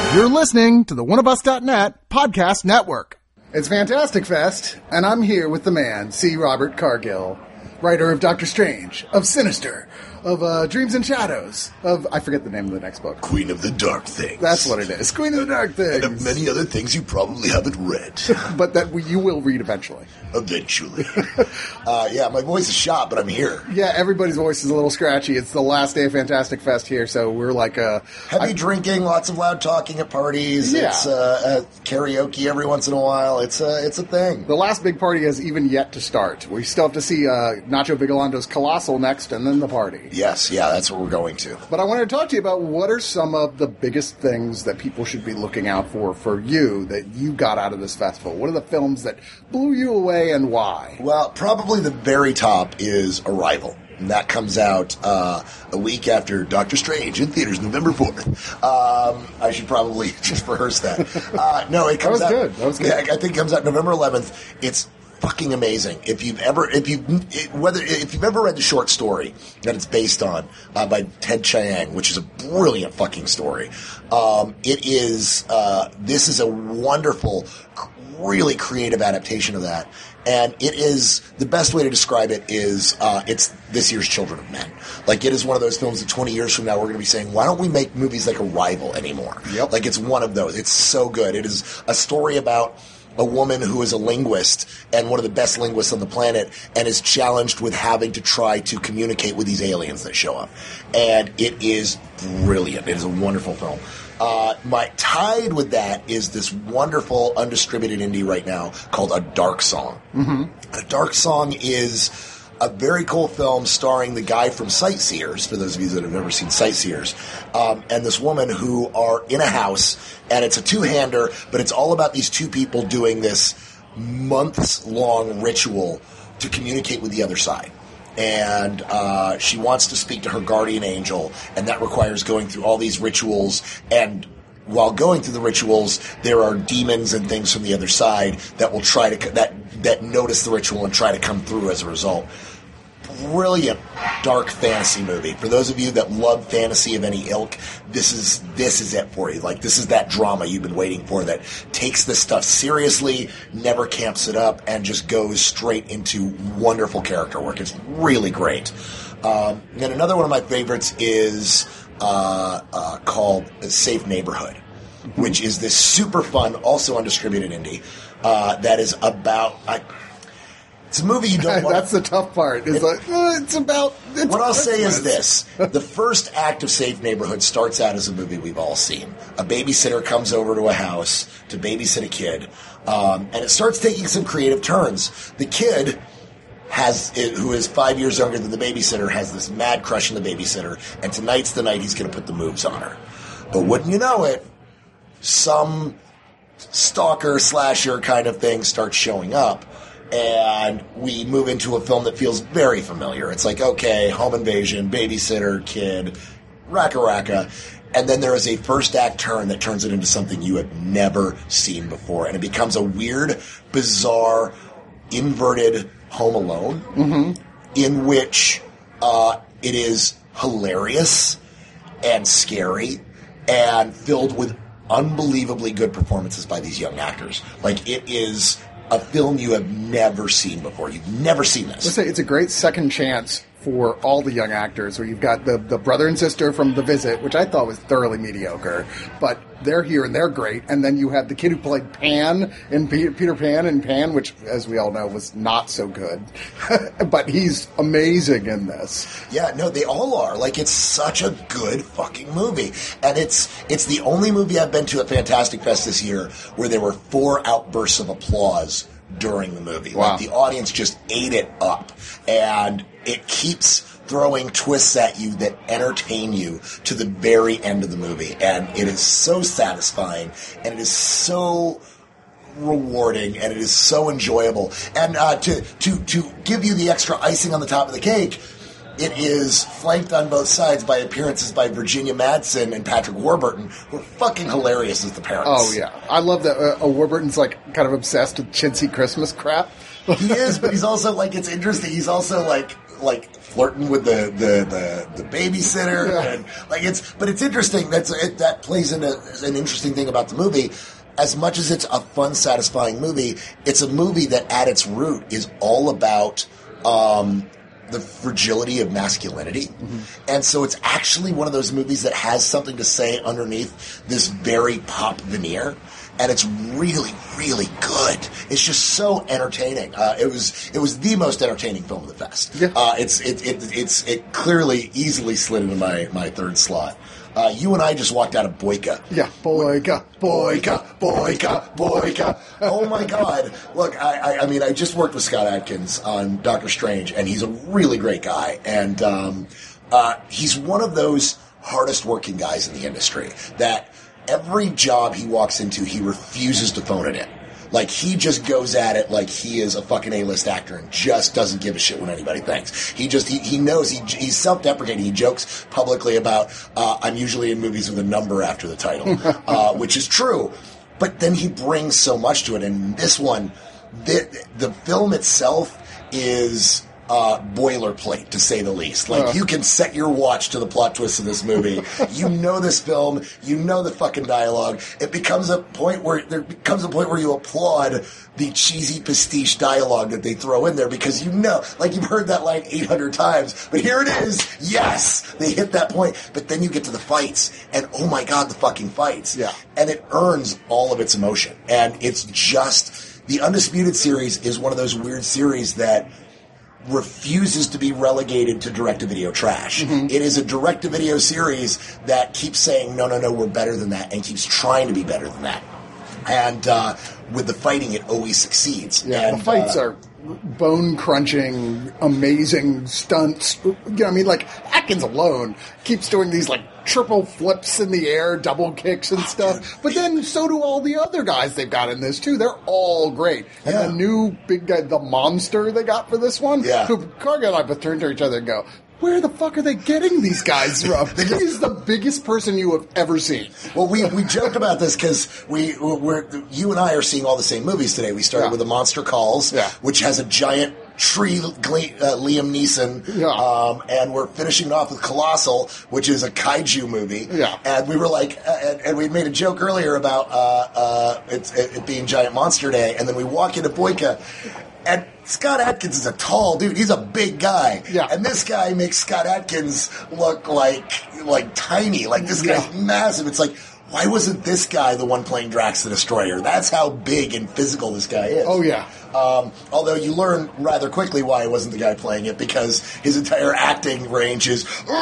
You're listening to the oneofus.net podcast network. It's Fantastic Fest, and I'm here with the man, C. Robert Cargill, writer of Doctor Strange, of Sinister, of Dreams and Shadows, of, I forget the name of the next book. Queen of the Dark Things. That's what it is, Queen of the Dark Things. And of many other things you probably haven't read. But that you will read eventually. Eventually. Yeah, my voice is shot, but I'm here. Yeah, everybody's voice is a little scratchy. It's the last day of Fantastic Fest here, so we're like heavy drinking, lots of loud talking at parties. Yeah. It's karaoke every once in a while. It's a thing. The last big party has even yet to start. We still have to see Nacho Bigalando's Colossal next, and then the party. Yes, yeah, that's what we're going to. But I wanted to talk to you about what are some of the biggest things that people should be looking out for you, that you got out of this festival. What are the films that blew you away and why? Well, probably the very top is Arrival. And that comes out a week after Doctor Strange in theaters, November 4th. I should probably just rehearse that. No, it comes out. That was good. Yeah, I think it comes out November 11th. It's fucking amazing. If you've ever read the short story that it's based on by Ted Chiang, which is a brilliant fucking story, this is a wonderful, really creative adaptation of that. And it is, the best way to describe it is, it's this year's Children of Men. Like, it is one of those films that 20 years from now we're going to be saying, why don't we make movies like Arrival anymore? Yep. Like, it's one of those. It's so good. It is a story about a woman who is a linguist and one of the best linguists on the planet and is challenged with having to try to communicate with these aliens that show up. And it is brilliant. It is a wonderful film. My tied with that is this wonderful undistributed indie right now called A Dark Song. Mm-hmm. A Dark Song is a very cool film starring the guy from Sightseers, for those of you that have never seen Sightseers, and this woman who are in a house, and it's a two-hander, but it's all about these two people doing this months-long ritual to communicate with the other side. And she wants to speak to her guardian angel, and that requires going through all these rituals. And while going through the rituals, there are demons and things from the other side that will try to that notice the ritual and try to come through as a result. Brilliant dark fantasy movie. For those of you that love fantasy of any ilk, this is it for you. Like, this is that drama you've been waiting for that takes this stuff seriously, never camps it up, and just goes straight into wonderful character work. It's really great. And another one of my favorites is called Safe Neighborhood, which is this super fun, also undistributed indie that is about... It's a movie you don't want. That's the tough part. What I'll say is this. The first act of Safe Neighborhood starts out as a movie we've all seen. A babysitter comes over to a house to babysit a kid, and it starts taking some creative turns. The kid who is 5 years younger than the babysitter, has this mad crush on the babysitter, and tonight's the night he's going to put the moves on her. But wouldn't you know it, some stalker, slasher kind of thing starts showing up, and we move into a film that feels very familiar. It's like, okay, home invasion, babysitter, kid, racka. And then there is a first act turn that turns it into something you have never seen before. And it becomes a weird, bizarre, inverted Home Alone, in which it is hilarious and scary and filled with unbelievably good performances by these young actors. Like, it is a film you have never seen before. You've never seen this. Let's say it's a great second chance for all the young actors, where you've got the brother and sister from The Visit, which I thought was thoroughly mediocre, but they're here and they're great. And then you have the kid who played Pan in Peter Pan in Pan, which, as we all know, was not so good. But he's amazing in this. Yeah, no, they all are. Like, it's such a good fucking movie. And it's the only movie I've been to at Fantastic Fest this year where there were 4 outbursts of applause during the movie. Wow. Like, the audience just ate it up. And it keeps throwing twists at you that entertain you to the very end of the movie. And it is so satisfying, and it is so rewarding, and it is so enjoyable. And to give you the extra icing on the top of the cake, it is flanked on both sides by appearances by Virginia Madsen and Patrick Warburton, who are fucking hilarious as the parents. Oh, yeah. I love that Warburton's, like, kind of obsessed with chintzy Christmas crap. He is, but he's also, like, it's interesting. He's also, like, like flirting with the babysitter, Yeah. and like it's interesting. That plays into an interesting thing about the movie. As much as it's a fun, satisfying movie, it's a movie that at its root is all about the fragility of masculinity. Mm-hmm. And so it's actually one of those movies that has something to say underneath this very pop veneer. And it's really, really good. It's just so entertaining. It was the most entertaining film of the fest. Yeah. It clearly easily slid into my third slot. You and I just walked out of Boyka. Yeah, Boyka. Oh my God! Look, I mean, I just worked with Scott Adkins on Doctor Strange, and he's a really great guy. And he's one of those hardest working guys in the industry that every job he walks into, he refuses to phone it in. Like, he just goes at it like he is a fucking A-list actor and just doesn't give a shit what anybody thinks. He knows, he's self-deprecating. He jokes publicly about, I'm usually in movies with a number after the title, which is true. But then he brings so much to it. And this one, the film itself is boilerplate, to say the least. Like, you can set your watch to the plot twist of this movie. You know this film. You know the fucking dialogue. There becomes a point where you applaud the cheesy pastiche dialogue that they throw in there, because you know, like, you've heard that line 800 times, but here it is. Yes, they hit that point. But then you get to the fights, and oh my God, the fucking fights. Yeah. And it earns all of its emotion. And it's just, the Undisputed series is one of those weird series that refuses to be relegated to direct-to-video trash. Mm-hmm. It is a direct-to-video series that keeps saying, no, we're better than that, and keeps trying to be better than that. And with the fighting, it always succeeds. Yeah, and the fights are bone-crunching, amazing stunts. You know, I mean, like, Atkins alone keeps doing these, like, triple flips in the air, double kicks and stuff. But then so do all the other guys they've got in this, too. They're all great. And the new big guy, the monster they got for this one, who Karga and I both turn to each other and go, where the fuck are they getting these guys from? He's the biggest person you have ever seen. Well, we joked about this because you and I are seeing all the same movies today. We started with The Monster Calls, which has a giant tree Liam Neeson, and we're finishing off with Colossal, which is a kaiju movie. Yeah. And we were like, and we made a joke earlier about it being Giant Monster Day, and then we walk into Boyka, and Scott Adkins is a tall dude. He's a big guy. Yeah. And this guy makes Scott Adkins look like tiny. Like, this guy's massive. It's like, why wasn't this guy the one playing Drax the Destroyer? That's how big and physical this guy is. Oh, yeah. Although you learn rather quickly why he wasn't the guy playing it, because his entire acting range is...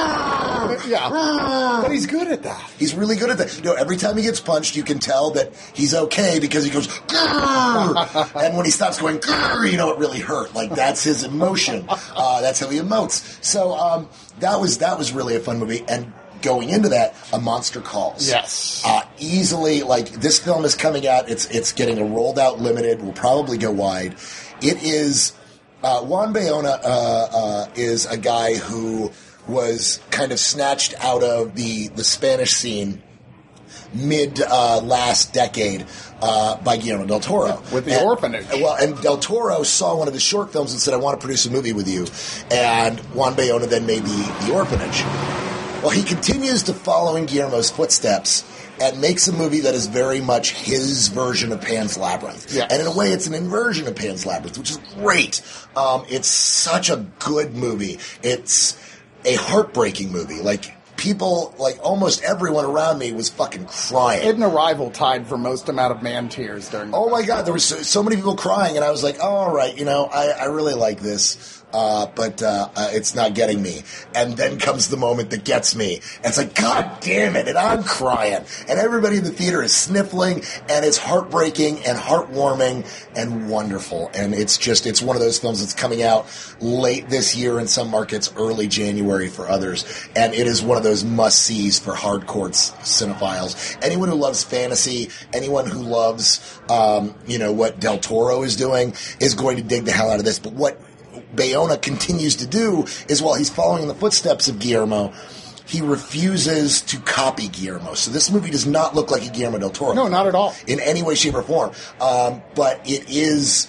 But he's good at that. He's really good at that. You know, every time he gets punched, you can tell that he's okay, because he goes... and when he stops going... you know, it really hurt. Like, that's his emotion. That's how he emotes. So that was really a fun movie. And going into that, A Monster Calls. Yes. Easily, like, this film is coming out. It's getting a rolled out limited. Will probably go wide. It is... Juan Bayona is a guy who was kind of snatched out of the Spanish scene mid last decade by Guillermo del Toro. With The Orphanage. Well, and del Toro saw one of his short films and said, I want to produce a movie with you. And Juan Bayona then made The Orphanage. Well, he continues to follow in Guillermo's footsteps and makes a movie that is very much his version of Pan's Labyrinth. Yes. And in a way, it's an inversion of Pan's Labyrinth, which is great. It's such a good movie. It's a heartbreaking movie. Like, people, like, almost everyone around me was fucking crying. Hidden Arrival tied for most amount of man tears during the my God, there were so many people crying, and I was like, oh, all right, you know, I really like this. But it's not getting me. And then comes the moment that gets me. And it's like, God damn it, and I'm crying. And everybody in the theater is sniffling, and it's heartbreaking and heartwarming and wonderful. And it's one of those films that's coming out late this year in some markets, early January for others. And it is one of those must-sees for hardcore cinephiles. Anyone who loves fantasy, anyone who loves, what Del Toro is doing is going to dig the hell out of this. But what Bayona continues to do is, while he's following in the footsteps of Guillermo, he refuses to copy Guillermo. So this movie does not look like a Guillermo del Toro. No, not at all. In any way, shape, or form. But it is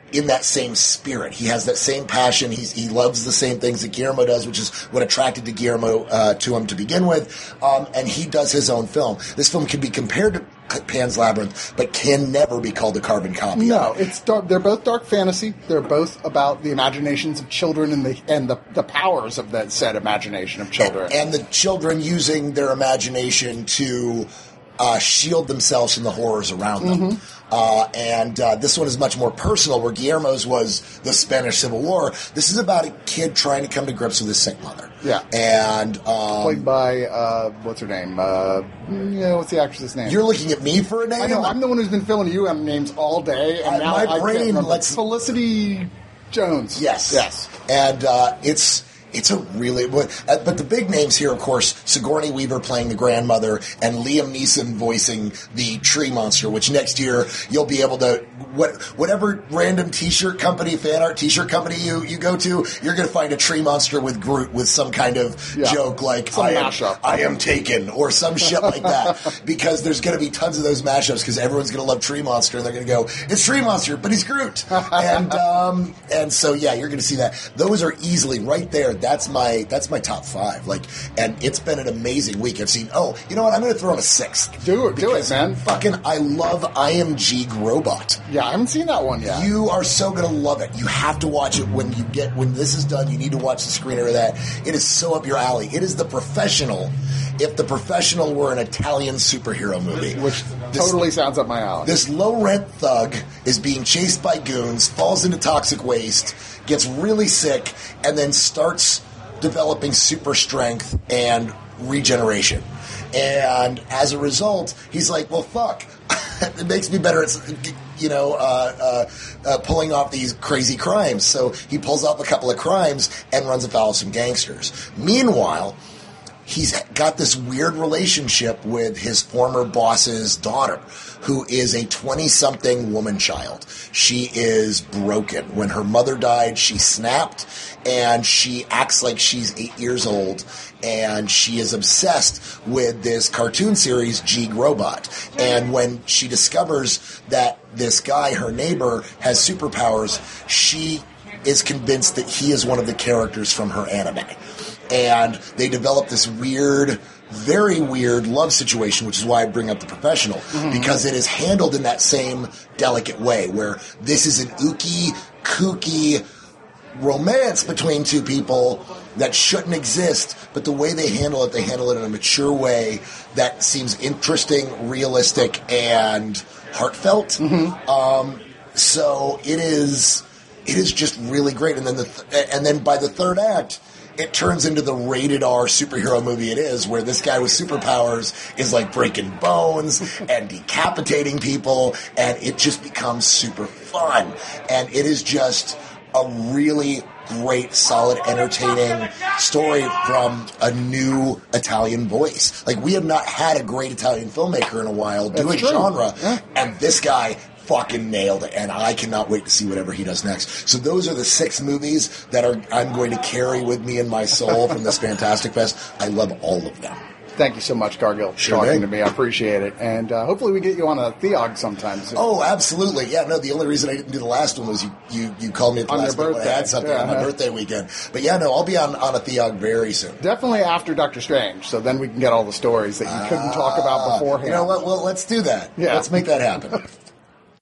in that same spirit. He has that same passion. He loves the same things that Guillermo does, which is what attracted to Guillermo to him to begin with. And he does his own film. This film can be compared to Pan's Labyrinth, but can never be called a carbon copy. No, it's dark. They're both dark fantasy. They're both about the imaginations of children and the powers of that said imagination of children. And the children using their imagination to shield themselves from the horrors around them. And this one is much more personal, where Guillermo's was the Spanish Civil War. This is about a kid trying to come to grips with his sick mother. Yeah. And played by what's her name? What's the actress's name? You're looking at me for a name? I know. I'm the one who's been filling you names all day, and now my brain lets Felicity Jones. Yes. And it's a really... But the big names here, of course, Sigourney Weaver playing the grandmother and Liam Neeson voicing the tree monster, which next year you'll be able to... Whatever random t-shirt company, fan art t-shirt company you go to, you're going to find a tree monster with Groot with some kind of joke like, I am taken, or some shit like that. Because there's going to be tons of those mashups, because everyone's going to love Tree Monster, and they're going to go, it's Tree Monster, but he's Groot. And so, yeah, you're going to see that. Those are easily right there. That's my top 5. And it's been an amazing week. I've seen. You know what? I'm going to throw in a 6th. Do it, man. I love IMG Robot. Yeah, I haven't seen that one yet. You are so going to love it. You have to watch it when this is done. You need to watch the screener of that. It is so up your alley. It is The Professional. If The Professional were an Italian superhero movie, which totally sounds up my alley. This low-rent thug is being chased by goons, falls into toxic waste, gets really sick, and then starts developing super strength and regeneration. And as a result, he's like, well, fuck. It makes me better at, pulling off these crazy crimes. So he pulls off a couple of crimes and runs afoul of some gangsters. Meanwhile, he's got this weird relationship with his former boss's daughter, who is a 20-something woman child. She is broken. When her mother died, she snapped, and she acts like she's 8 years old, and she is obsessed with this cartoon series, G Robot. And when she discovers that this guy, her neighbor, has superpowers, she is convinced that he is one of the characters from her anime. And they develop this very weird love situation, which is why I bring up The Professional, because it is handled in that same delicate way, where this is an ooky, kooky romance between two people that shouldn't exist, but the way they handle it in a mature way that seems interesting, realistic, and heartfelt. So it is just really great. And then by the third act, it turns into the rated R superhero movie it is, where this guy with superpowers is like breaking bones and decapitating people, and it just becomes super fun. And it is just a really great, solid, entertaining story from a new Italian voice. Like, we have not had a great Italian filmmaker in a while doing genre, and this guy fucking nailed it, and I cannot wait to see whatever he does next. So those are the 6 movies that I'm going to carry with me in my soul from this Fantastic Fest. I love all of them. Thank you so much, Cargill, for talking to me. I appreciate it. And hopefully we get you on a Theog sometime soon. Oh, absolutely. Yeah, no, the only reason I didn't do the last one was you called me at the last one when I had something on my birthday weekend. But yeah, no, I'll be on a Theog very soon. Definitely after Doctor Strange, so then we can get all the stories that you couldn't talk about beforehand. You know what? Well, let's do that. Yeah. Let's make that happen.